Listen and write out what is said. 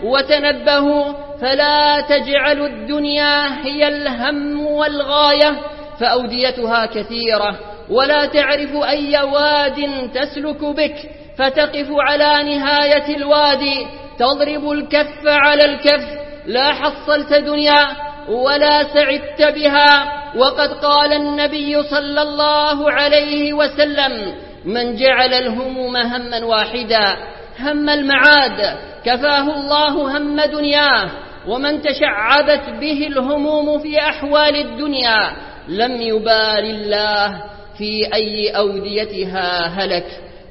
وتنبهوا فلا تجعلوا الدنيا هي الهم والغاية، فأوديتها كثيرة، ولا تعرف أي واد تسلك بك فتقف على نهاية الوادي تضرب الكف على الكف، لا حصلت دنيا ولا سعدت بها. وقد قال النبي صلى الله عليه وسلم: من جعل الهموم هما واحدا، هم المعاد، كفاه الله هم دنياه. ومن تشعبت به الهموم في أحوال الدنيا لم يبال الله في أي أوديتها هلك.